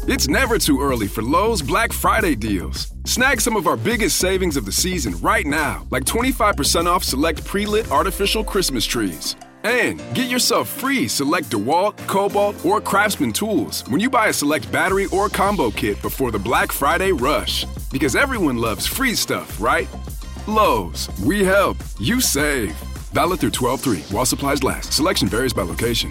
It's never too early for Lowe's Black Friday deals. Snag some of our biggest savings of the season right now, like 25% off select pre-lit artificial Christmas trees. And get yourself free select DeWalt, Cobalt, or Craftsman tools when you buy a select battery or combo kit before the Black Friday rush. Because everyone loves free stuff, right? Lowe's, we help, you save. Valid through 12/3 while supplies last. Selection varies by location.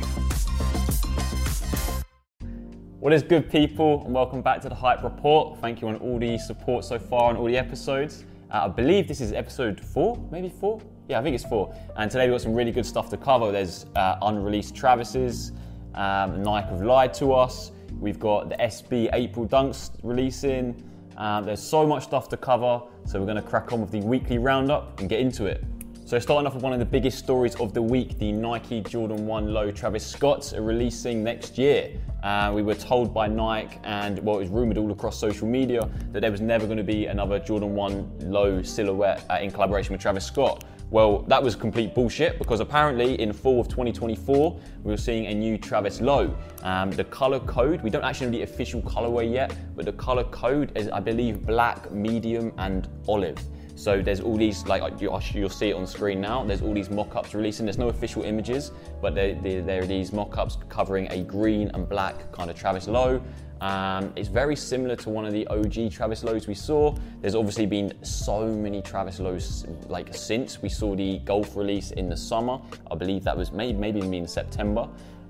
What is good, people, and welcome back to the Hype Report. Thank you on all the support so far on all the episodes. I believe this is episode 4, maybe 4? Yeah, I think it's 4. And today we've got some really good stuff to cover. There's unreleased Travis's, Nike have lied to us. We've got the SB April Dunks releasing. There's so much stuff to cover, so we're going to crack on with the weekly roundup and get into it. So starting off with one of the biggest stories of the week, the Nike Jordan 1 Low Travis Scotts are releasing next year. We were told by Nike, and well, it was rumoured all across social media, that there was never going to be another Jordan 1 Low silhouette in collaboration with Travis Scott. Well, that was complete bullshit, because apparently in fall of 2024, we were seeing a new Travis Low. The colour code, we don't actually know the official colourway yet, but the colour code is, I believe, black, medium and olive. So there's all these, like you'll see it on screen now, there's all these mock-ups releasing. There's no official images, but there are these mock-ups covering a green and black kind of Travis Low. It's very similar to one of the OG Travis Lows we saw. There's obviously been so many Travis Lows since. We saw the Golf release in the summer. I believe that was maybe in September.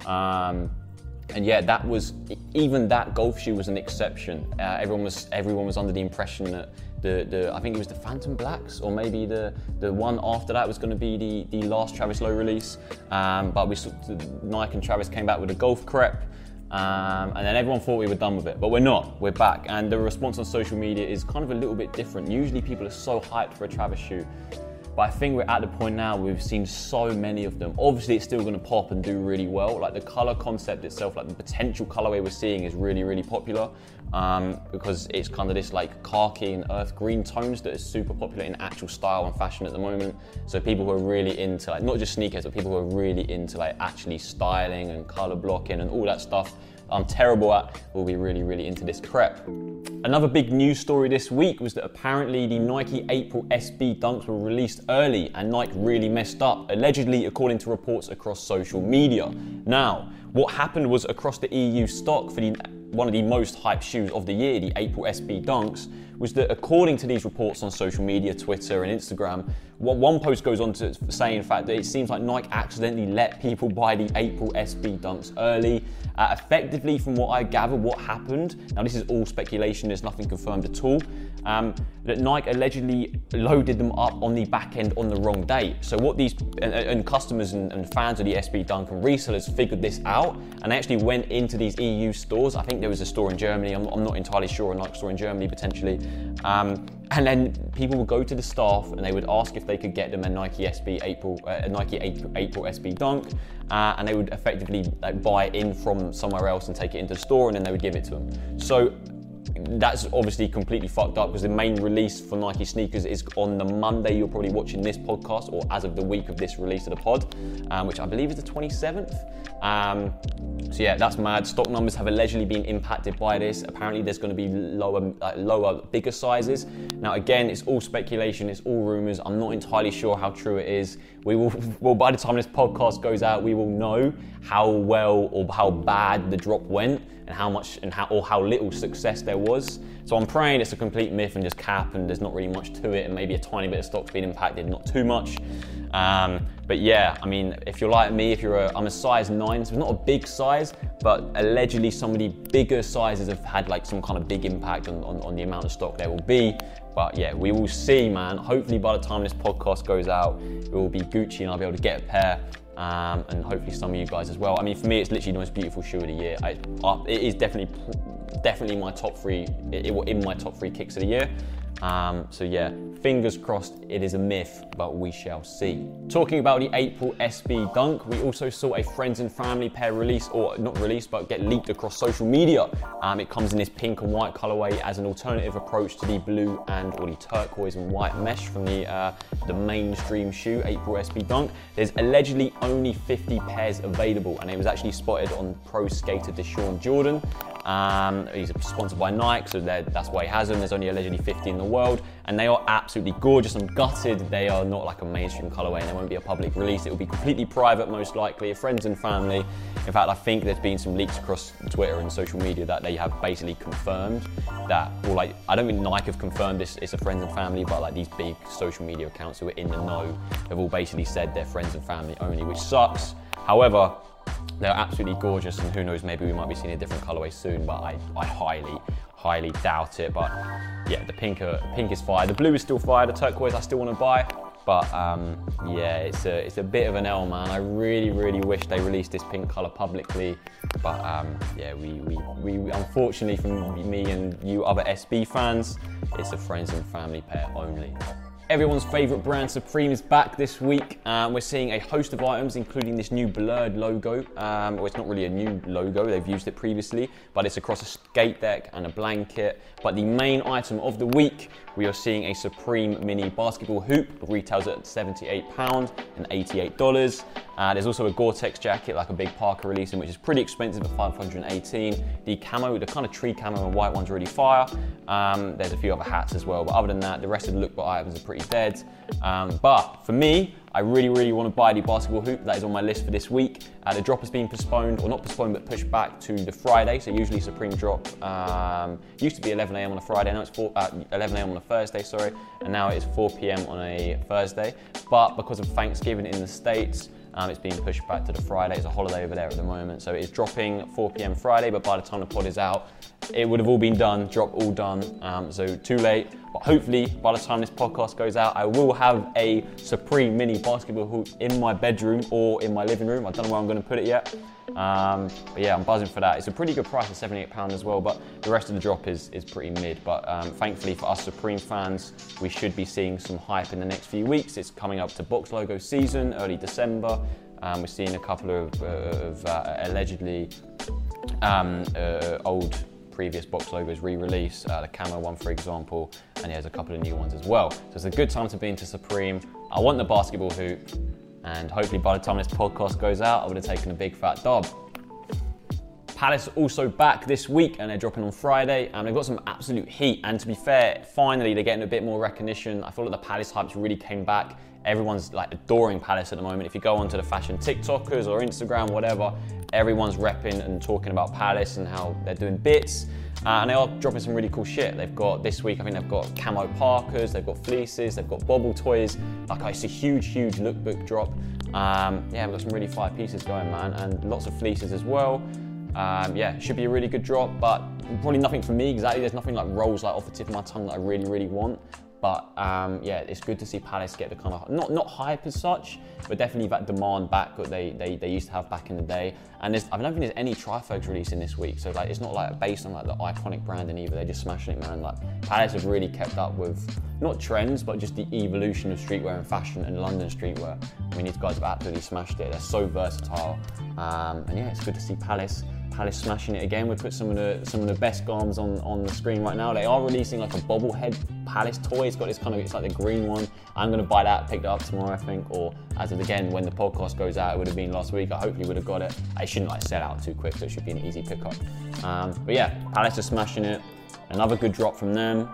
And yeah, even that golf shoe was an exception. Everyone was under the impression that I think it was the Phantom Blacks, or maybe the one after that was going to be the last Travis Low release. But Nike and Travis came back with a golf crepe. And then everyone thought we were done with it, but we're not. We're back, and the response on social media is kind of a little bit different. Usually people are so hyped for a Travis shoe, but I think we're at the point now where we've seen so many of them. Obviously, it's still going to pop and do really well. Like the color concept itself, like the potential colorway we're seeing is really, really popular, because it's kind of this like khaki and earth green tones that is super popular in actual style and fashion at the moment. So people who are really into like not just sneakers, but people who are really into like actually styling and color blocking and all that stuff I'm terrible at will be really, really into this crepe. Another big news story this week was that apparently the Nike April SB Dunks were released early, and Nike really messed up, allegedly, according to reports across social media. Now, what happened was across the EU stock for one of the most hyped shoes of the year, the April SB Dunks, was that according to these reports on social media, Twitter and Instagram, what one post goes on to say, in fact, that it seems like Nike accidentally let people buy the April SB Dunks early. Effectively, from what I gather, what happened, now this is all speculation, there's nothing confirmed at all, that Nike allegedly loaded them up on the back end on the wrong date. So what these, and customers and fans of the SB Dunk and resellers figured this out, and they actually went into these EU stores. I think there was a store in Germany, I'm not entirely sure, a Nike store in Germany potentially. And then people would go to the staff and they would ask if they could get them a Nike April SB Dunk, and they would effectively buy it in from somewhere else and take it into the store, and then they would give it to them. So that's obviously completely fucked up, because the main release for Nike sneakers is on the Monday you're probably watching this podcast, or as of the week of this release of the pod, which I believe is the 27th. So yeah, that's mad. Stock numbers have allegedly been impacted by this. Apparently there's going to be lower, bigger sizes. Now again, it's all speculation, it's all rumors. I'm not entirely sure how true it is. Well, by the time this podcast goes out, we will know how well or how bad the drop went, and how little success there was. So I'm praying it's a complete myth and just cap, and there's not really much to it, and maybe a tiny bit of stock's been impacted, not too much. But yeah, I mean, if you're like me, I'm a size 9, so it's not a big size, but allegedly some of the bigger sizes have had like some kind of big impact on the amount of stock there will be. But yeah, we will see, man. Hopefully by the time this podcast goes out, it will be Gucci and I'll be able to get a pair. And hopefully some of you guys as well. I mean, for me, it's literally the most beautiful shoe of the year. It is definitely my top 3, in my top 3 kicks of the year. So yeah, fingers crossed it is a myth, but we shall see. Talking about the April SB Dunk, we also saw a friends and family pair release, or not release, but get leaked across social media. It comes in this pink and white colorway as an alternative approach to the blue or the turquoise and white mesh from the mainstream shoe, April SB Dunk. There's allegedly only 50 pairs available, and it was actually spotted on pro skater Deshaun Jordan. He's sponsored by Nike, so that's why he has them. There's only allegedly 50 in the world, and they are absolutely gorgeous. I'm gutted they are not like a mainstream colorway, and there won't be a public release. It will be completely private, most likely, friends and family. In fact, I think there's been some leaks across Twitter and social media that they have basically confirmed that, or like, I don't think Nike have confirmed this, it's a friends and family, but like these big social media accounts who are in the know have all basically said they're friends and family only, which sucks. However, they're absolutely gorgeous, and who knows, maybe we might be seeing a different colorway soon, but I highly doubt it. But yeah, the pink is fire. The blue is still fire. The turquoise I still want to buy, but yeah, it's a bit of an L, man. I really wish they released this pink color publicly, but yeah, we unfortunately, from me and you other SB fans, it's a friends and family pair only. Everyone's favourite brand, Supreme, is back this week. We're seeing a host of items, including this new blurred logo. Well, it's not really a new logo, they've used it previously, but it's across a skate deck and a blanket. But the main item of the week, we are seeing a Supreme mini basketball hoop. It retails at £78 and $88. There's also a Gore-Tex jacket, like a big Parker releasing, which is pretty expensive at $518. The camo, the kind of tree camo and white one's really fire. There's a few other hats as well, but other than that, the rest of the lookbook items are pretty dead. But for me, I really want to buy the basketball hoop. That is on my list for this week. The drop has been postponed, or not postponed, but pushed back to the Friday. So usually Supreme drop used to be 11 a.m. on a Friday. Now it's 11 a.m. on a Thursday, sorry. And now it is 4 p.m. on a Thursday. But because of Thanksgiving in the States, it's being pushed back to the Friday. It's a holiday over there at the moment. So it's dropping 4 p.m. Friday, but by the time the pod is out, it would have all been done, drop all done. So too late. But hopefully, by the time this podcast goes out, I will have a Supreme mini basketball hoop in my bedroom or in my living room. I don't know where I'm going to put it yet. But yeah, I'm buzzing for that. It's a pretty good price at £78 as well, but the rest of the drop is pretty mid. But thankfully for us Supreme fans, we should be seeing some hype in the next few weeks. It's coming up to box logo season, early December. We're seeing a couple of allegedly old previous box logos re-release, the camo one for example, and yeah, there's a couple of new ones as well. So it's a good time to be into Supreme. I want the basketball hoop, and hopefully by the time this podcast goes out, I would have taken a big fat dub. Palace also back this week, and they're dropping on Friday, and they've got some absolute heat, and to be fair, finally they're getting a bit more recognition. I feel like the Palace hypes really came back. Everyone's like adoring Palace at the moment. If you go onto the fashion TikTokers or Instagram, whatever, everyone's repping and talking about Palace and how they're doing bits. And they are dropping some really cool shit. They've got, this week, I think they've got camo parkers, they've got fleeces, they've got bobble toys. Like, it's a huge lookbook drop. Yeah, we've got some really fire pieces going, man, and lots of fleeces as well. Yeah, should be a really good drop, but probably nothing for me exactly. There's nothing like rolls like off the tip of my tongue that I really want. But yeah, it's good to see Palace get the kind of, not hype as such, but definitely that demand back that they used to have back in the day. And I don't think there's any Trifogs releasing this week, so like it's not like based on like the iconic branding either. They're just smashing it, man. Like Palace have really kept up with not trends, but just the evolution of streetwear and fashion and London streetwear. I mean, these guys have absolutely smashed it. They're so versatile, and yeah, it's good to see Palace smashing it again. We've put some of the best garms on the screen right now. They are releasing like a bobblehead Palace toy. It's got this kind of, it's like the green one. I'm gonna buy that, pick that up tomorrow, I think, or as of again when the podcast goes out, it would have been last week. I hopefully would have got it. I shouldn't like sell out too quick, so it should be an easy pickup. But yeah, Palace are smashing it. Another good drop from them.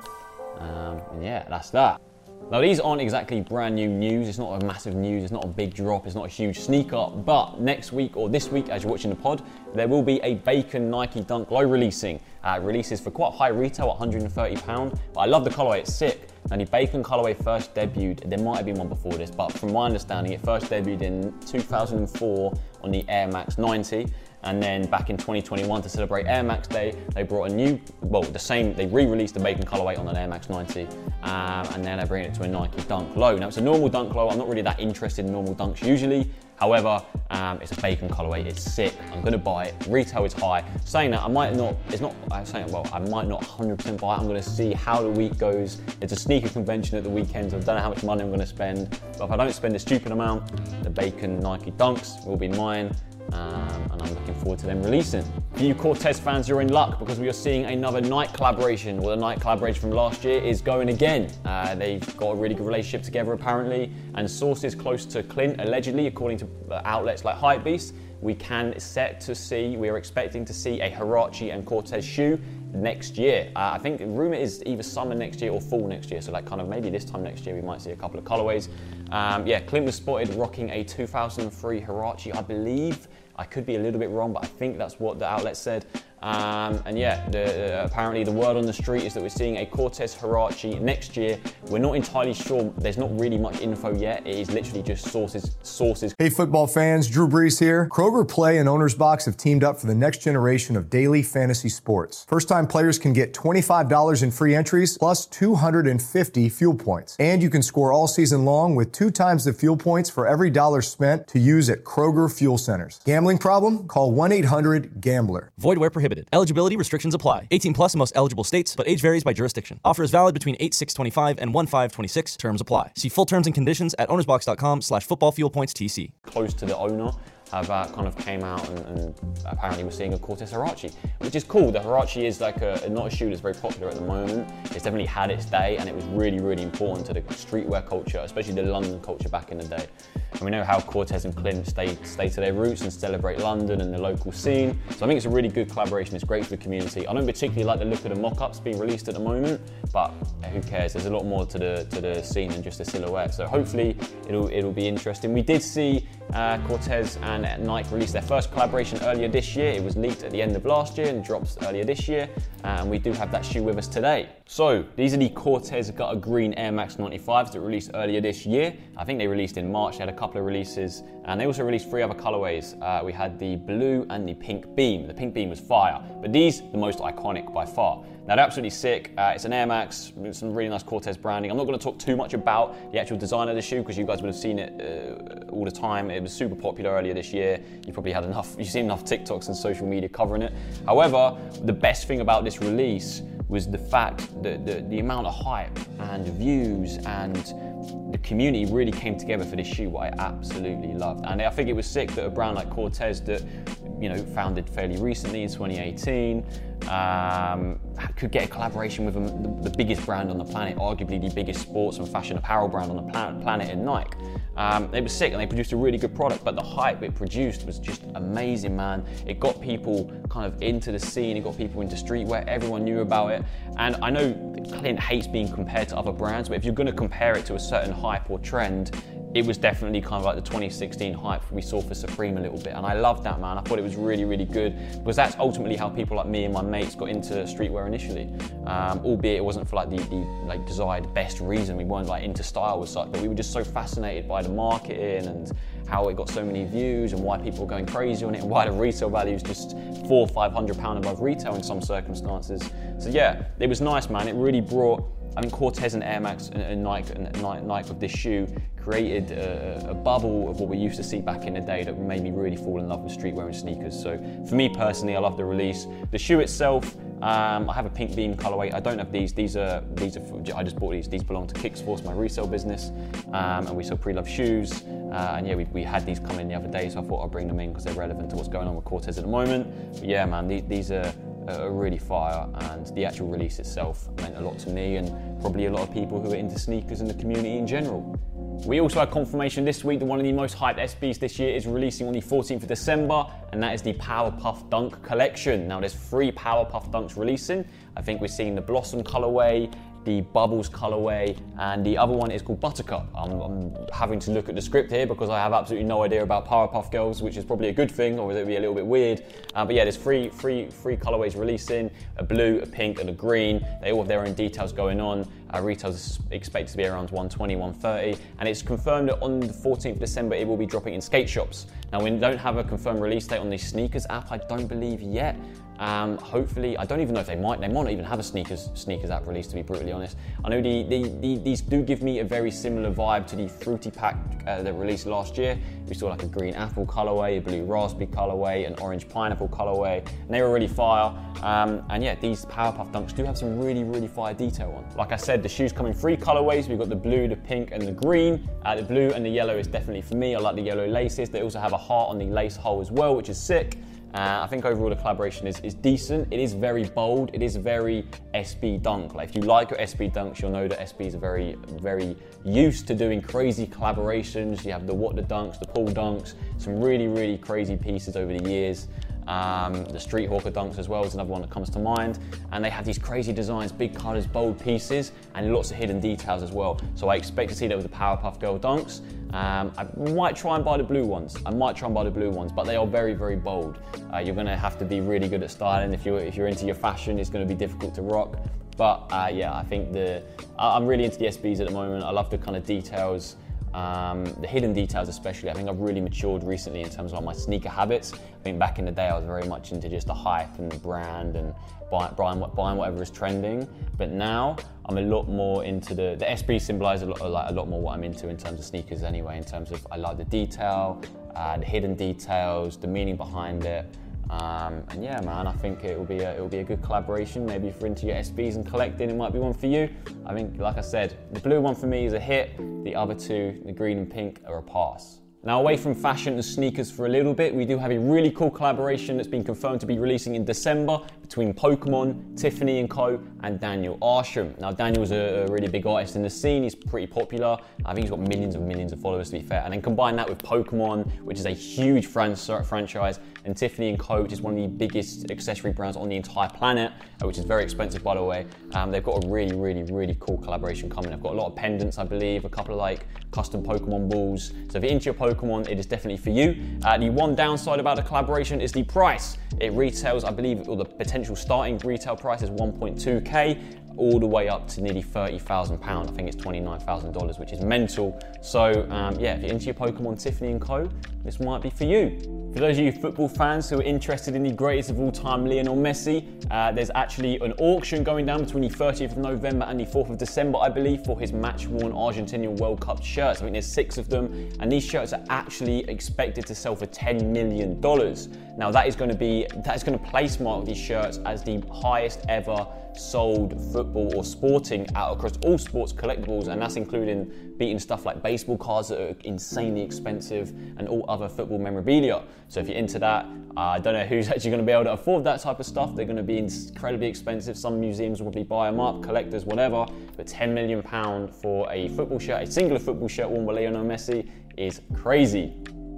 And yeah, that's that. Now these aren't exactly brand new news, it's not a massive news, it's not a big drop, it's not a huge sneaker, but next week or this week as you're watching the pod, there will be a Bacon Nike Dunk Low releasing. Releases for quite high retail at £130, but I love the colourway, it's sick. Now the Bacon colourway first debuted, there might have been one before this, but from my understanding it first debuted in 2004 on the Air Max 90. And then back in 2021 to celebrate Air Max Day, they brought a new, well, they re-released the Bacon colorway on an Air Max 90, and then they're bringing it to a Nike Dunk Low. Now it's a normal Dunk Low, I'm not really that interested in normal Dunks usually, however, it's a Bacon colorway, it's sick, I'm gonna buy it, retail is high. Saying that, I might not 100% buy it, I'm gonna see how the week goes. It's a sneaker convention at the weekend, so I don't know how much money I'm gonna spend, but if I don't spend a stupid amount, the Bacon Nike Dunks will be mine. And I'm looking forward to them releasing. For you Cortez fans, you're in luck because we are seeing another Nike collaboration. Well, the Nike collaboration from last year is going again. They've got a really good relationship together apparently, and sources close to Clint, allegedly, according to outlets like Hypebeast, we are expecting to see a Huarache and Cortez shoe next year. I think the rumor is either summer next year or fall next year, so like kind of maybe this time next year we might see a couple of colorways. Clint was spotted rocking a 2003 Huarache, I believe. I could be a little bit wrong, but I think that's what the outlet said. Apparently the word on the street is that we're seeing a Cortez Huarache next year. We're not entirely sure. There's not really much info yet. It is literally just sources. Hey football fans, Drew Brees here. Kroger Play and Owner's Box have teamed up for the next generation of daily fantasy sports. First-time players can get $25 in free entries plus 250 fuel points. And you can score all season long with 2 times the fuel points for every dollar spent to use at Kroger fuel centers. Gambling problem? Call 1-800-GAMBLER. Void where prohibited. Eligibility restrictions apply. 18 plus in most eligible states, but age varies by jurisdiction. Offer is valid between 8/6/25 and 1/5/26. Terms apply. See full terms and conditions at ownersbox.com/footballfuelpointstc. Close to the owner have kind of came out and apparently we're seeing a Cortez Huarache, which is cool. The Huarache is like not a shoe that's very popular at the moment. It's definitely had its day, and it was really, really important to the streetwear culture, especially the London culture back in the day. And we know how Cortez and Clint stay to their roots and celebrate London and the local scene. So I think it's a really good collaboration. It's great for the community. I don't particularly like the look of the mock-ups being released at the moment, but who cares? There's a lot more to the scene than just a silhouette. So hopefully it'll be interesting. We did see Cortez and Nike released their first collaboration earlier this year. It was leaked at the end of last year and dropped earlier this year, and we do have that shoe with us today. So these are the Cortez Gutter Green Air Max 95s that released earlier this year. I think they released in March. They had a couple of releases, and they also released 3 other colorways. We had the blue and the pink beam. The pink beam was fire, but these the most iconic by far. Now they're absolutely sick. It's an Air Max with some really nice Cortez branding. I'm not going to talk too much about the actual design of the shoe because you guys would have seen it all the time. It was super popular earlier this year. You've seen enough TikToks and social media covering it. However, the best thing about this release was the fact that the amount of hype and views and the community really came together for this shoe, what I absolutely loved. And I think it was sick that a brand like Cortez that, founded fairly recently in 2018, could get a collaboration with the biggest brand on the planet, arguably the biggest sports and fashion apparel brand on the planet in Nike. It was sick, and they produced a really good product, but the hype it produced was just amazing, man. It got people kind of into the scene, it got people into streetwear, everyone knew about it. And I know Clint hates being compared to other brands, but if you're going to compare it to a certain hype or trend, it was definitely kind of like the 2016 hype we saw for Supreme a little bit. And I loved that, man. I thought it was really, really good because that's ultimately how people like me and my mates got into streetwear initially. Albeit it wasn't for like the desired best reason. We weren't like into style as such, but we were just so fascinated by the marketing and how it got so many views and why people were going crazy on it and why the resale value is just £400 or £500 above retail in some circumstances. So yeah, it was nice, man. It really brought, I think Cortez and Air Max and Nike with this shoe created a bubble of what we used to see back in the day that made me really fall in love with streetwear and sneakers. So for me personally, I love the release. The shoe itself, I have a pink beam colorway. I don't have these. These are I just bought these. These belong to Kicksforce, my resale business, and we sell pre-loved shoes. And yeah, we had these come in the other day, so I thought I'd bring them in because they're relevant to what's going on with Cortez at the moment. But yeah, man, these are really fire, and the actual release itself meant a lot to me and probably a lot of people who are into sneakers and the community in general. We also had confirmation this week that one of the most hyped SBs this year is releasing on the 14th of December, and that is the Powerpuff Dunk collection. Now there's 3 Powerpuff Dunks releasing. I think we're seeing the Blossom colorway, the Bubbles colorway, and the other one is called Buttercup. I'm having to look at the script here because I have absolutely no idea about Powerpuff Girls, which is probably a good thing, or it would be a little bit weird. But yeah, there's three colorways releasing: a blue, a pink, and a green. They all have their own details going on. Retail is expected to be around 120, 130, and it's confirmed that on the 14th of December it will be dropping in skate shops. Now we don't have a confirmed release date on the sneakers app, I don't believe yet. Hopefully, I don't even know if they might not even have a sneakers app release, to be brutally honest. I know these do give me a very similar vibe to the Fruity Pack that released last year. We saw like a green apple colorway, a blue raspberry colorway, an orange pineapple colorway, and they were really fire. And yeah, these Powerpuff Dunks do have some really, really fire detail on. Like I said, the shoes come in 3 colorways. We've got the blue, the pink, and the green. The blue and the yellow is definitely for me. I like the yellow laces. They also have a heart on the lace hole as well, which is sick. I think overall the collaboration is decent. It is very bold. It is very SB Dunk. Like if you like your SB Dunks, you'll know that SBs are very, very used to doing crazy collaborations. You have the What the Dunks, the Paul Dunks, some really, really crazy pieces over the years. The Street Hawker Dunks as well is another one that comes to mind. And they have these crazy designs, big colours, bold pieces, and lots of hidden details as well. So I expect to see that with the Powerpuff Girl Dunks. I might try and buy the blue ones. But they are very, very bold. You're going to have to be really good at styling. If you're into your fashion, it's going to be difficult to rock. But yeah, I think I'm really into the SBs at the moment. I love the kind of details. The hidden details especially. I think I've really matured recently in terms of my sneaker habits. I think back in the day I was very much into just the hype and the brand and buying whatever is trending. But now I'm a lot more into the SB symbolize a lot more what I'm into in terms of sneakers anyway, in terms of I like the detail, the hidden details, the meaning behind it. And yeah, man, I think it will be a good collaboration. Maybe if you're into your SBs and collecting, it might be one for you. I think, like I said, the blue one for me is a hit. The other two, the green and pink, are a pass. Now, away from fashion and sneakers for a little bit, we do have a really cool collaboration that's been confirmed to be releasing in December between Pokemon, Tiffany & Co. and Daniel Arsham. Now, Daniel's a really big artist in the scene. He's pretty popular. I think he's got millions of followers, to be fair. And then combine that with Pokemon, which is a huge franchise, and Tiffany & Co., which is one of the biggest accessory brands on the entire planet, which is very expensive, by the way. They've got a really, really, really cool collaboration coming. They've got a lot of pendants, I believe, a couple of like custom Pokemon balls. So if you're into your Pokemon, it is definitely for you. The one downside about the collaboration is the price. It retails, I believe, or the potential starting retail price is 1.2k, all the way up to nearly £30,000. I think it's $29,000, which is mental. So yeah, if you're into your Pokemon, Tiffany & Co., this might be for you. For those of you football fans who are interested in the greatest of all time, Lionel Messi, there's actually an auction going down between the 30th of November and the 4th of December, I believe, for his match-worn Argentinian World Cup shirts. I think there's 6 of them, and these shirts are actually expected to sell for $10 million. Now that is going to place mark these shirts as the highest ever sold football or sporting out across all sports collectibles, and that's including beating stuff like baseball cards that are insanely expensive and all other football memorabilia. So if you're into that, I don't know who's actually going to be able to afford that type of stuff. They're going to be incredibly expensive. Some museums will probably buy them up, collectors, whatever. But £10 million for a football shirt, a singular football shirt worn by Lionel Messi, is crazy.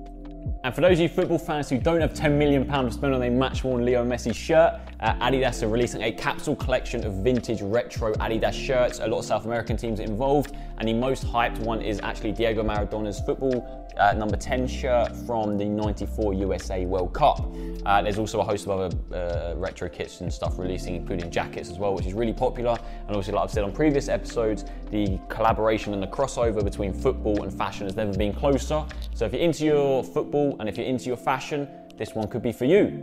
And for those of you football fans who don't have £10 million to spend on a match-worn Leo Messi shirt, Adidas are releasing a capsule collection of vintage retro Adidas shirts. A lot of South American teams are involved, and the most hyped one is actually Diego Maradona's football number 10 shirt from the 94 USA World Cup. There's also a host of other retro kits and stuff releasing, including jackets as well, which is really popular. And obviously, like I've said on previous episodes, the collaboration and the crossover between football and fashion has never been closer. So if you're into your football and if you're into your fashion, this one could be for you.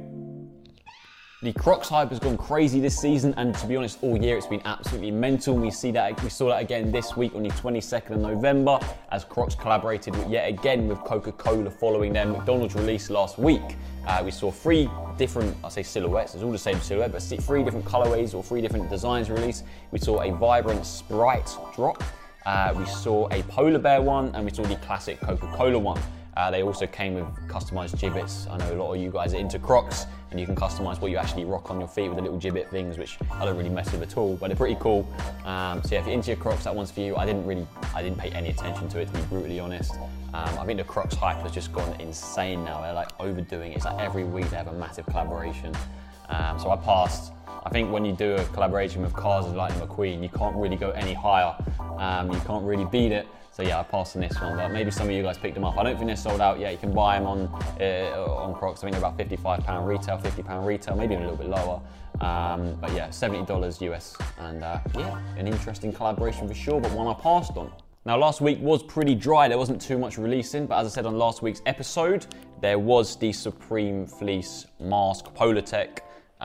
The Crocs hype has gone crazy this season, and to be honest, all year it's been absolutely mental. We saw that again this week on the 22nd of November as Crocs collaborated yet again with Coca-Cola following their McDonald's release last week. We saw 3 different, I say silhouettes, it's all the same silhouette, but 3 different colorways or 3 different designs released. We saw a vibrant Sprite drop, we saw a polar bear one, and we saw the classic Coca-Cola one. They also came with customized gibbets. I know a lot of you guys are into Crocs, and you can customize what you actually rock on your feet with the little gibbet things, which I don't really mess with at all, but they're pretty cool. So yeah, if you're into your Crocs, that one's for you. I didn't pay any attention to it, to be brutally honest. I think the Crocs hype has just gone insane now. They're like overdoing it. It's like every week they have a massive collaboration. So I passed. I think when you do a collaboration with Cars of Lightning McQueen, you can't really go any higher. You can't really beat it. So yeah, I passed on this one, but maybe some of you guys picked them up. I don't think they're sold out yet. You can buy them on Crocs. I think they're about £55 retail, £50 retail, maybe even a little bit lower. But yeah, $70 US. And yeah, an interesting collaboration for sure, but one I passed on. Now, last week was pretty dry. There wasn't too much releasing, but as I said on last week's episode, there was the Supreme Fleece Mask Polartec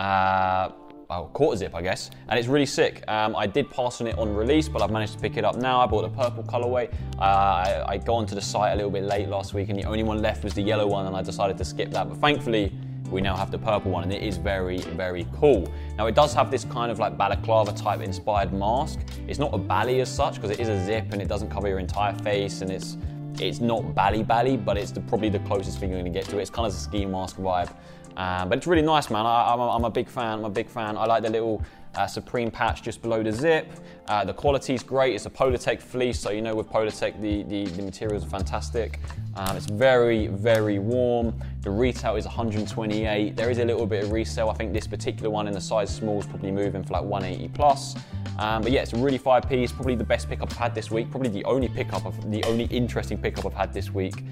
quarter zip, I guess, and it's really sick. I did pass on it on release, but I've managed to pick it up now. I bought the purple colorway. I got onto the site a little bit late last week, and the only one left was the yellow one, and I decided to skip that. But thankfully, we now have the purple one, and it is very, very cool. Now, it does have this kind of like balaclava type inspired mask. It's not a bally as such, because it is a zip and it doesn't cover your entire face, and it's not bally, but it's probably the closest thing you're going to get to it. It's kind of a ski mask vibe. But it's really nice, man. I'm a big fan. I like the little Supreme patch just below the zip. The quality's great. It's a Polartec fleece, so you know with Polartec the materials are fantastic. It's very, very warm. The retail is 128. There is a little bit of resale. I think this particular one in the size small is probably moving for like 180 plus. But yeah, it's a really 5-piece. Probably the best pickup I've had this week. Probably the only interesting pickup I've had this week.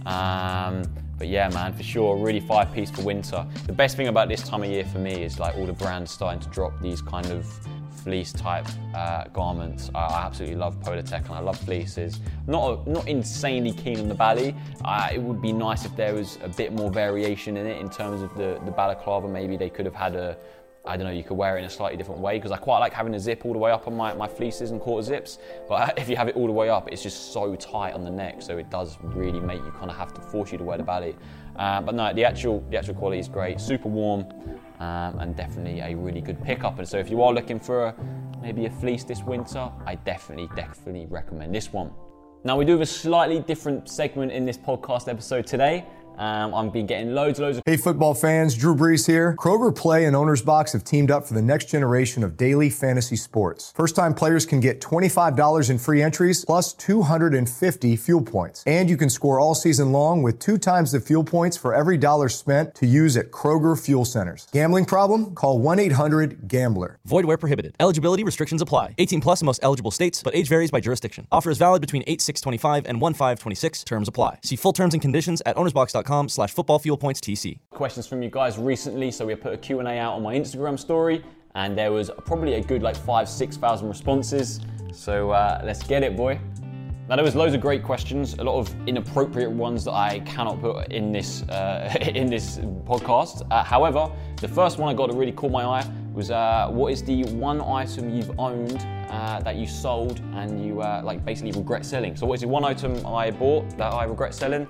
But yeah, man, for sure, really 5-piece for winter. The best thing about this time of year for me is like all the brands starting to drop these kind of fleece type garments. I absolutely love Polartec and I love fleeces. Not insanely keen on the Bali. It would be nice if there was a bit more variation in it in terms of the balaclava. Maybe they could have had I don't know, you could wear it in a slightly different way, because I quite like having a zip all the way up on my fleeces and quarter zips, but if you have it all the way up, it's just so tight on the neck, so it does really make you kind of have to force you to wear the Bali. But no, the actual quality is great, super warm, and definitely a really good pickup. And so if you are looking for maybe a fleece this winter, I definitely recommend this one. Now we do have a slightly different segment in this podcast episode today. I've been getting loads of... Hey football fans, Drew Brees here. Kroger Play and Owner's Box have teamed up for the next generation of daily fantasy sports. First-time players can get $25 in free entries plus 250 fuel points. And you can score all season long with 2 times the fuel points for every dollar spent to use at Kroger fuel centers. Gambling problem? Call 1-800-GAMBLER. Void where prohibited. Eligibility restrictions apply. 18 plus in most eligible states, but age varies by jurisdiction. Offer is valid between 8/6/25 and 1/5/26. Terms apply. See full terms and conditions at ownersbox.com/footballfuelpointstc. Questions from you guys recently, so we put a Q&A out on my Instagram story, and there was probably a good like 5,000-6,000 responses. So let's get it, boy. Now there was loads of great questions, a lot of inappropriate ones that I cannot put in this podcast. However, the first one I got that really caught my eye was what is the one item you've owned that you sold and you like basically regret selling? So what is the one item I bought that I regret selling?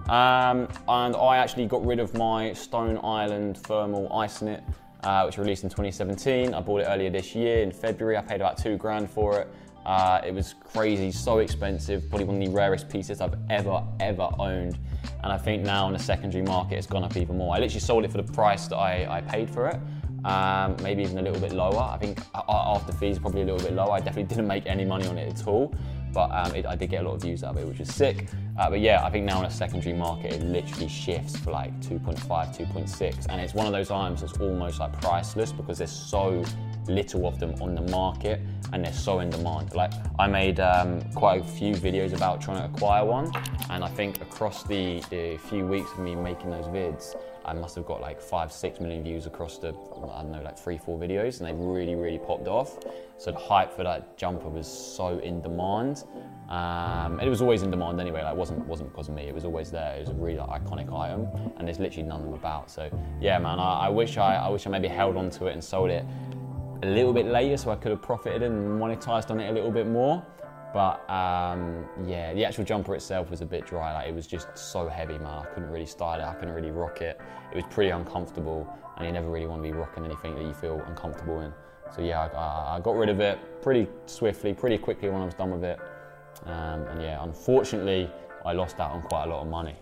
And I actually got rid of my Stone Island Thermal Ice Knit, which released in 2017. I bought it earlier this year in February. I paid about $2,000 for it. It was crazy, so expensive, probably one of the rarest pieces I've ever owned. And I think now in the secondary market, it's gone up even more. I literally sold it for the price that I paid for it. Maybe even a little bit lower. I think after fees, probably a little bit lower. I definitely didn't make any money on it at all. But I did get a lot of views out of it, which is sick. But yeah, I think now in a secondary market, it literally shifts for like 2.5, 2.6. And it's one of those items that's almost like priceless because there's so little of them on the market and they're so in demand. Like I made quite a few videos about trying to acquire one. And I think across the few weeks of me making those vids, I must have got like 5-6 million views across the, I don't know, like 3-4 videos, and they really popped off. So the hype for that jumper was so in demand. And it was always in demand anyway, like it wasn't because of me, it was always there. It was a really like, iconic item, and there's literally none of them about. So yeah, man, I wish I maybe held on to it and sold it a little bit later so I could have profited and monetized on it a little bit more. But yeah, the actual jumper itself was a bit dry. Like it was just so heavy, man. I couldn't really style it. I couldn't really rock it. It was pretty uncomfortable, and you never really want to be rocking anything that you feel uncomfortable in. So yeah, I got rid of it pretty swiftly, pretty quickly when I was done with it. And yeah, unfortunately, I lost out on quite a lot of money.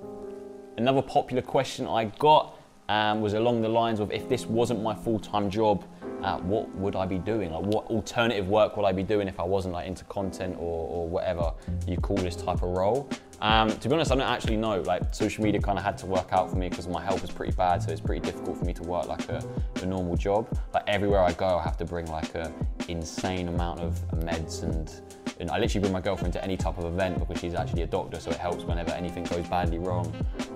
Another popular question I got was along the lines of, if this wasn't my full-time job, what would I be doing? Like, what alternative work would I be doing if I wasn't like into content or whatever you call this type of role? To be honest, I don't actually know. Like, social media kind of had to work out for me because my health is pretty bad, so it's pretty difficult for me to work like a normal job. Like everywhere I go, I have to bring like a insane amount of meds, and I literally bring my girlfriend to any type of event because she's actually a doctor, so it helps whenever anything goes badly wrong.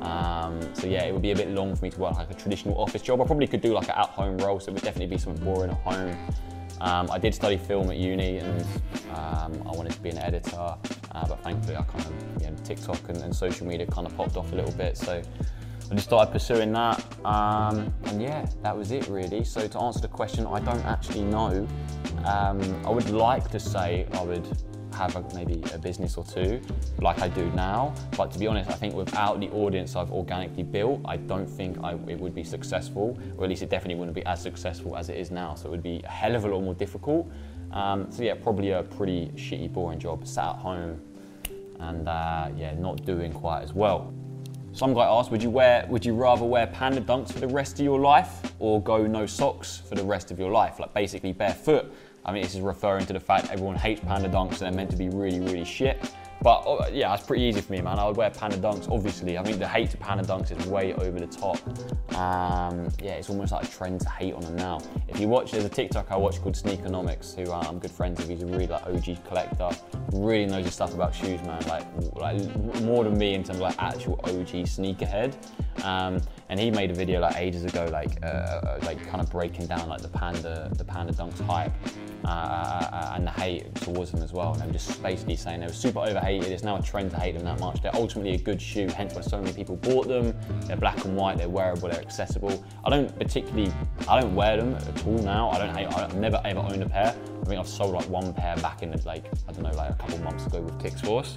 So yeah, it would be a bit long for me to work like a traditional office job. I probably could do like an at-home role, so it would definitely be something boring at home. I did study film at uni, and I wanted to be an editor, but thankfully I kind of, TikTok and social media kind of popped off a little bit, so I just started pursuing that, and yeah, that was it really. So to answer the question, I don't actually know. I would like to say I would have maybe a business or two like I do now, but to be honest, I think without the audience I've organically built, I don't think it would be successful, or at least it definitely wouldn't be as successful as it is now, so it would be a hell of a lot more difficult. So yeah, probably a pretty shitty, boring job, sat at home and yeah, not doing quite as well. Some guy asked, would you rather wear Panda Dunks for the rest of your life or go no socks for the rest of your life? Like basically barefoot. I mean, this is referring to the fact everyone hates Panda Dunks and they're meant to be really, really shit. But yeah, it's pretty easy for me, man. I would wear Panda Dunks, obviously. I think the hate to Panda Dunks is way over the top. Yeah, it's almost like a trend to hate on them now. If you watch, there's a TikTok I watch called Sneakonomics, who I'm good friends with. He's a really like OG collector, really knows his stuff about shoes, man. Like more than me in terms of like actual OG sneakerhead. And he made a video like ages ago, like kind of breaking down like the Panda Dunks hype and the hate towards them as well. And I'm just basically saying they were super overhated. It's now a trend to hate them that much. They're ultimately a good shoe, hence why so many people bought them. They're black and white, they're wearable, they're accessible. I don't wear them at all now. I've never ever owned a pair. I think I've sold like one pair back in like a couple months ago with Kicks Force.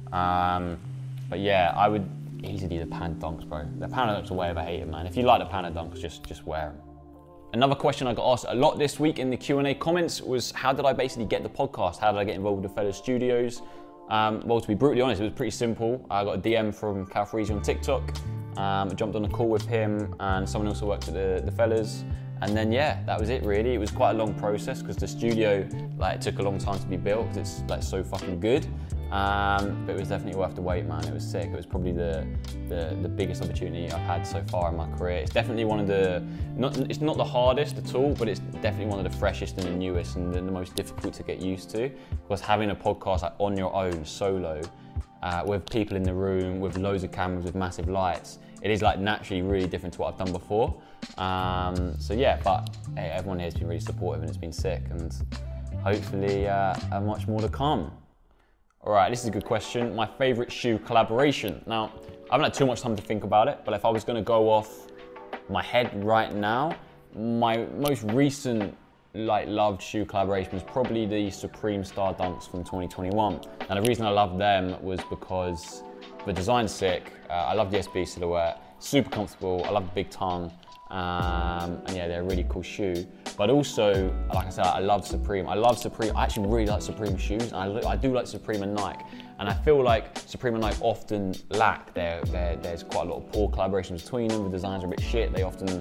But yeah, I would easily the Panda Dunks, bro. The Panda Dunks are way overhated, man. If you like the Panda Dunks, just wear them. Another question I got asked a lot this week in the Q&A comments was, how did I basically get the podcast? How did I get involved with the Fellas Studios? Well, to be brutally honest, it was pretty simple. I got a DM from Cal Freezy on TikTok. I jumped on a call with him and someone else who worked at the Fellas. And then, yeah, that was it really. It was quite a long process because the studio, like, it took a long time to be built because it's like so fucking good. But it was definitely worth the wait, man. It was sick. It was probably the biggest opportunity I've had so far in my career. It's definitely one of the, it's not the hardest at all, but it's definitely one of the freshest and the newest and the most difficult to get used to. Because having a podcast like on your own, solo, with people in the room, with loads of cameras, with massive lights, it is like naturally really different to what I've done before. So yeah, but hey, everyone here has been really supportive and it's been sick, and hopefully much more to come. All right, this is a good question. My favorite shoe collaboration. Now, I haven't had too much time to think about it, but if I was gonna go off my head right now, my most recent loved shoe collaboration was probably the Supreme Star Dunks from 2021. And the reason I loved them was because the design's sick. I love the SB silhouette, super comfortable. I love the big tongue. And yeah, they're a really cool shoe. But also, like I said, I love Supreme. I actually really like Supreme shoes. And I do like Supreme and Nike. And I feel like Supreme and Nike often lack. There's quite a lot of poor collaborations between them. The designs are a bit shit. They often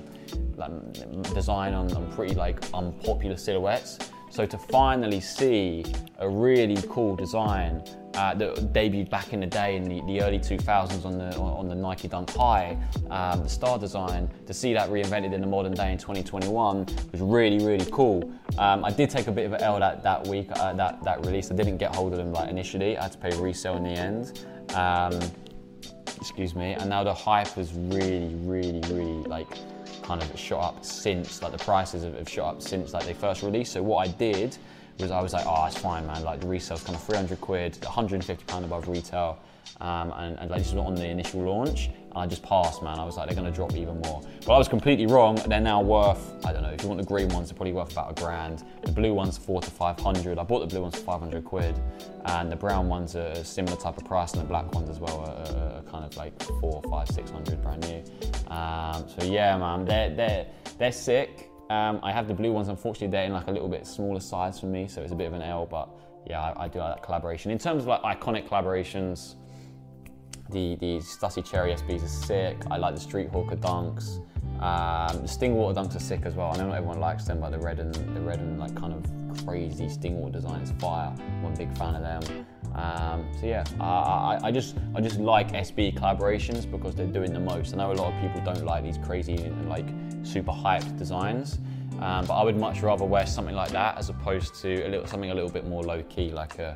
design on pretty unpopular silhouettes. So to finally see a really cool design that debuted back in the day in the early 2000s on the Nike Dunk High, the Star design, to see that reinvented in the modern day in 2021 was really, really cool. I did take a bit of an L that week, that release. I didn't get hold of them initially. I had to pay resale in the end. Excuse me. And now the hype has really, really, really kind of shot up since, the prices have shot up since they first released. So what I did was I was like, oh, it's fine, man. The resale's kind of 300 quid, 150 pound above retail. And this was on the initial launch. And I just passed, man. I was like, they're gonna drop even more. But I was completely wrong. They're now worth, I don't know, if you want the green ones, they're probably worth about $1,000. The blue ones, 400 to 500. I bought the blue ones for 500 quid. And the brown ones are a similar type of price, and the black ones as well are kind of 400, 500, 600 brand new. So yeah, man, they're sick. I have the blue ones, unfortunately they're in a little bit smaller size for me, so it's a bit of an L, but yeah, I do like that collaboration. In terms of iconic collaborations, the Stussy Cherry SBs are sick. I like the Street Hawker Dunks. The Stingwater Dunks are sick as well. I know not everyone likes them, but the red and kind of crazy Stingwater design is fire. I'm a big fan of them. So yeah, I just like SB collaborations because they're doing the most. I know a lot of people don't like these crazy and super hyped designs, but I would much rather wear something like that as opposed to something a little bit more low key,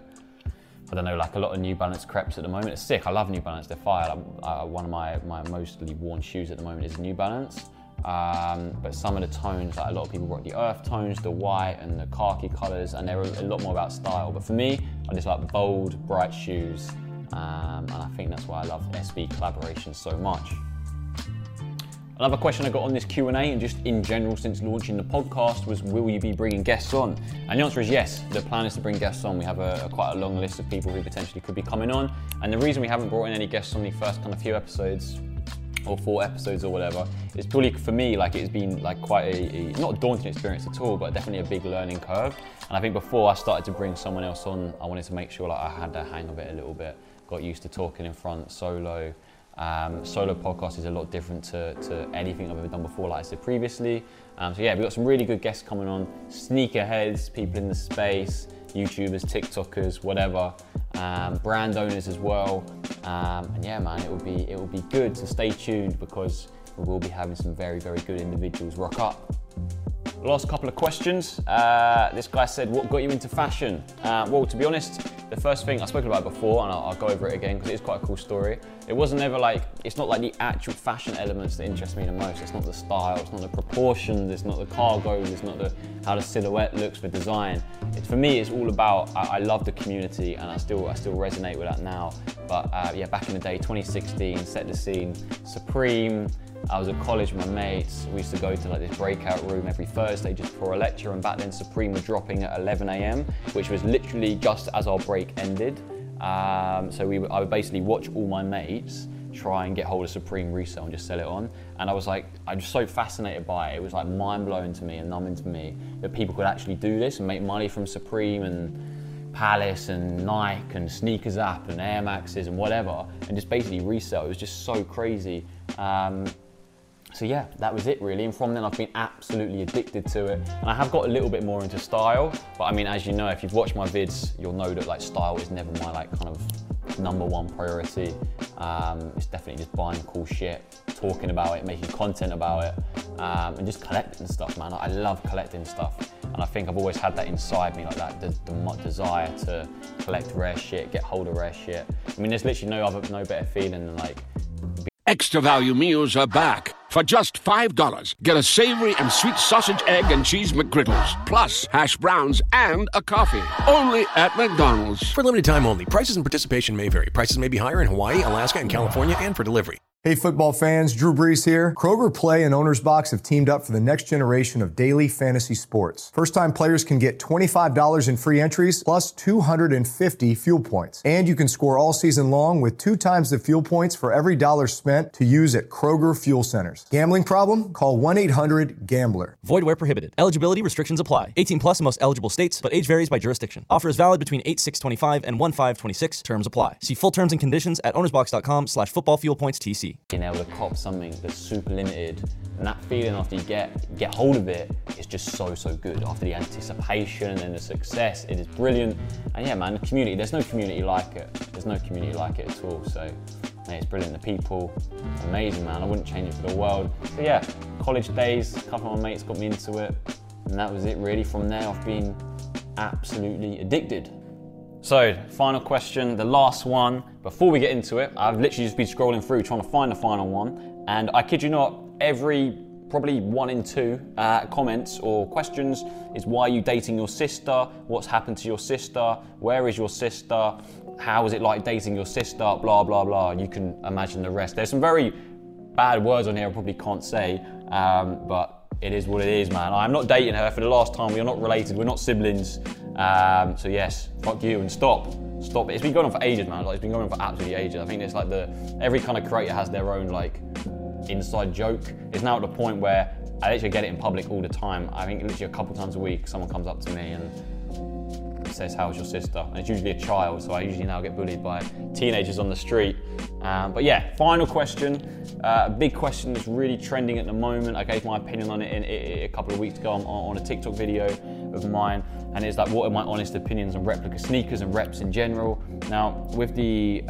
I don't know, a lot of New Balance crepes at the moment. It's sick. I love New Balance. They're fire. One of my mostly worn shoes at the moment is New Balance. But some of the tones, a lot of people rock the earth tones, the white and the khaki colours, and they're a lot more about style. But for me, I just like bold, bright shoes, and I think that's why I love SB collaborations so much. Another question I got on this Q&A, and just in general since launching the podcast, was will you be bringing guests on? And the answer is yes. The plan is to bring guests on. We have quite a long list of people who potentially could be coming on. And the reason we haven't brought in any guests on the first kind of few episodes, or 4 episodes or whatever, it's purely for me, it's been quite a not a daunting experience at all, but definitely a big learning curve. And I think before I started to bring someone else on, I wanted to make sure I had the hang of it a little bit, got used to talking in front solo, Solo podcast is a lot different to anything I've ever done before, like I said previously. So yeah, we've got some really good guests coming on, sneakerheads, people in the space, YouTubers, TikTokers, whatever, brand owners as well. And yeah, man, it will be good, so stay tuned because we will be having some very, very good individuals rock up. Last couple of questions. This guy said, what got you into fashion? Well, to be honest, the first thing, I've spoken about it before and I'll go over it again because it is quite a cool story. It wasn't ever like, it's not like the actual fashion elements that interest me the most. It's not the style, it's not the proportions, it's not the cargos, it's not how the silhouette looks for design. For me, it's all about, I love the community and I still resonate with that now. But yeah, back in the day, 2016, set the scene, Supreme. I was at college with my mates. We used to go to like this breakout room every Thursday just before a lecture, and back then Supreme were dropping at 11 a.m, which was literally just as our break ended. So I would basically watch all my mates try and get hold of Supreme resale and just sell it on. And I was just so fascinated by it. It was like mind-blowing to me and numbing to me that people could actually do this and make money from Supreme and Palace and Nike and Sneakers App and Air Maxes and whatever, and just basically resell. It was just so crazy. So yeah, that was it really, and from then I've been absolutely addicted to it. And I have got a little bit more into style, but I mean, as you know, if you've watched my vids, you'll know that like style is never my like kind of #1 priority. It's definitely just buying cool shit, talking about it, making content about it, and just collecting stuff, man. I love collecting stuff, and I think I've always had that inside me, like that the desire to collect rare shit, get hold of rare shit. I mean, there's literally no better feeling than like. Extra value meals are back. For just $5, get a savory and sweet sausage, egg, and cheese McGriddles, plus hash browns and a coffee. Only at McDonald's. For limited time only. Prices and participation may vary. Prices may be higher in Hawaii, Alaska, and California, and for delivery. Hey football fans, Drew Brees here. Kroger Play and Owner's Box have teamed up for the next generation of daily fantasy sports. First-time players can get $25 in free entries plus 250 fuel points. And you can score all season long with 2 times the fuel points for every dollar spent to use at Kroger fuel centers. Gambling problem? Call 1-800-GAMBLER. Void where prohibited. Eligibility restrictions apply. 18 plus in most eligible states, but age varies by jurisdiction. Offer is valid between 8/6/25 and 1/5/26. Terms apply. See full terms and conditions at ownersbox.com/footballfuelpointstc. Being able to cop something that's super limited, and that feeling after you get hold of it is just so good. After the anticipation and the success, it is brilliant. And yeah, man, the community, there's no community like it. There's no community like it at all. So mate, it's brilliant. The people, amazing, man. I wouldn't change it for the world. So yeah, college days, a couple of my mates got me into it, and that was it really. From there, I've been absolutely addicted. So, final question, the last one. Before we get into it, I've literally just been scrolling through trying to find the final one, and I kid you not, probably 1 in 2 comments or questions is, why are you dating your sister? What's happened to your sister? Where is your sister? How is it like dating your sister? Blah, blah, blah. You can imagine the rest. There's some very bad words on here I probably can't say, but it is what it is, man. I'm not dating her for the last time. We are not related. We're not siblings. So yes, fuck you and stop. It's been going on for ages, man. Like, it's been going on for absolutely ages. I think it's like every kind of creator has their own like inside joke. It's now at the point where I literally get it in public all the time. I think literally a couple times a week, someone comes up to me and says, how's your sister? And it's usually a child, so I usually now get bullied by teenagers on the street. But yeah, final question. A big question that's really trending at the moment. I gave my opinion on it a couple of weeks ago on a TikTok video of mine, and it's like, what are my honest opinions on replica sneakers and reps in general? Now, with the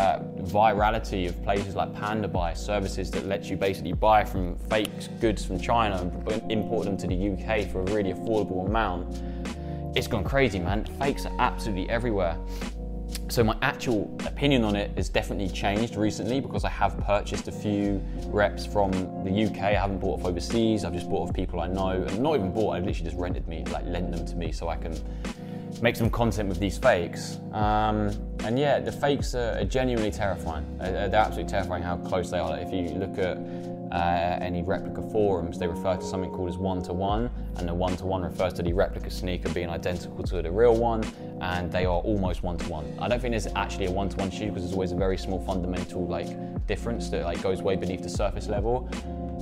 virality of places like Panda Buy, services that let you basically buy from fake goods from China and import them to the UK for a really affordable amount, it's gone crazy, man. Fakes are absolutely everywhere. So my actual opinion on it has definitely changed recently, because I have purchased a few reps from the UK. I haven't bought off overseas. I've just bought off people I know, and not even bought. I've literally just lent them to me so I can make some content with these fakes. And yeah, the fakes are genuinely terrifying. They're absolutely terrifying how close they are. Like, if you look at any replica forums, they refer to something called as 1-to-1, and the 1-to-1 refers to the replica sneaker being identical to the real one, and they are almost 1-to-1. I don't think there's actually a 1-to-1 shoe, because there's always a very small fundamental difference that goes way beneath the surface level.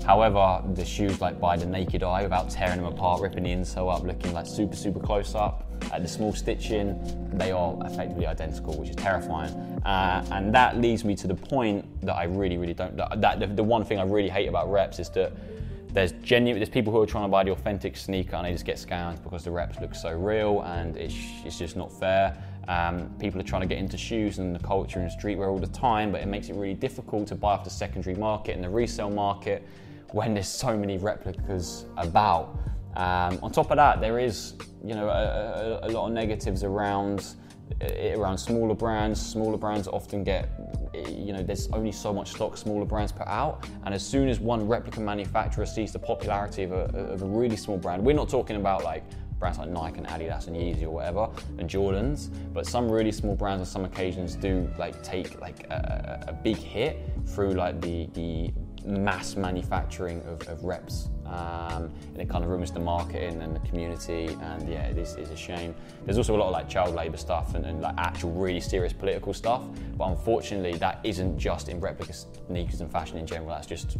However, the shoes, like by the naked eye, without tearing them apart, ripping the insole up, looking like super close up, at the small stitching, they are effectively identical, which is terrifying. And that leads me to the point that I really don't. The one thing I really hate about reps is that there's people who are trying to buy the authentic sneaker and they just get scammed because the reps look so real, and it's just not fair. People are trying to get into shoes and the culture and streetwear all the time, but it makes it really difficult to buy off the secondary market and the resale market when there's so many replicas about. On top of that, there is, a lot of negatives around smaller brands. Smaller brands often get, there's only so much stock smaller brands put out, and as soon as one replica manufacturer sees the popularity of a really small brand, we're not talking about like brands like Nike and Adidas and Yeezy or whatever, and Jordans, but some really small brands on some occasions do like take like a big hit through like the mass manufacturing of reps, and it kind of ruins the marketing and the community, and yeah, it is a shame. There's also a lot of like child labour stuff and like actual really serious political stuff, but unfortunately that isn't just in replica sneakers and fashion in general,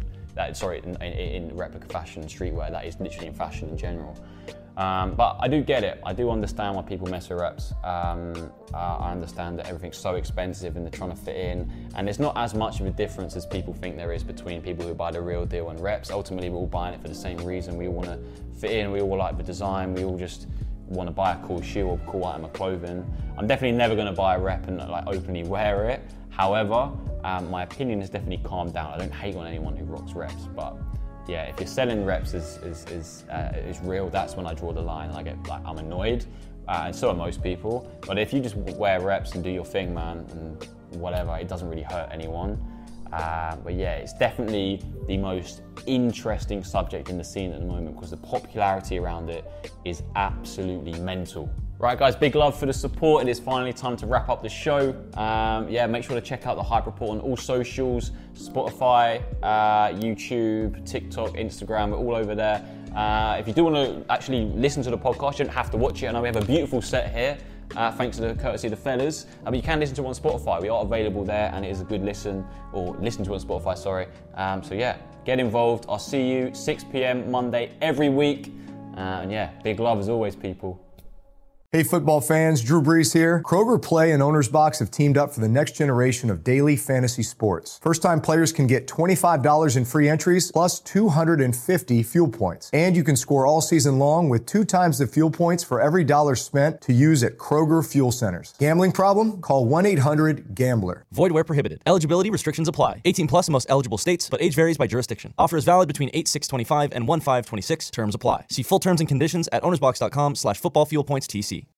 in replica fashion and streetwear, that is literally in fashion in general. But I do get it. I do understand why people mess with reps. I understand that everything's so expensive and they're trying to fit in, and there's not as much of a difference as people think there is between people who buy the real deal and reps. Ultimately, we're all buying it for the same reason. We all want to fit in, we all like the design, we all just want to buy a cool shoe or a cool item of clothing. I'm definitely never going to buy a rep and like openly wear it. However, my opinion has definitely calmed down. I don't hate on anyone who rocks reps, but yeah, if you're selling reps is real, that's when I draw the line and I get like, I'm annoyed, and so are most people. But if you just wear reps and do your thing, man, and whatever, it doesn't really hurt anyone. But yeah, it's definitely the most interesting subject in the scene at the moment because the popularity around it is absolutely mental. Right guys, big love for the support. It is finally time to wrap up the show. Make sure to check out the Hype Report on all socials, Spotify, YouTube, TikTok, Instagram, we're all over there. If you do want to actually listen to the podcast, you don't have to watch it. I know we have a beautiful set here, thanks to the courtesy of the fellas. But you can listen to it on Spotify. We are available there and it is a good listen, or listen to it on Spotify, sorry. So yeah, get involved. I'll see you 6 p.m. Monday every week. And yeah, big love as always, people. Hey football fans, Drew Brees here. Kroger Play and Owner's Box have teamed up for the next generation of daily fantasy sports. First-time players can get $25 in free entries plus 250 fuel points. And you can score all season long with 2 times the fuel points for every dollar spent to use at Kroger Fuel Centers. Gambling problem? Call 1-800-GAMBLER. Void where prohibited. Eligibility restrictions apply. 18 plus in most eligible states, but age varies by jurisdiction. Offer is valid between 8/6/25 and 1/5/26. Terms apply. See full terms and conditions at ownersbox.com/footballfuelpointstc.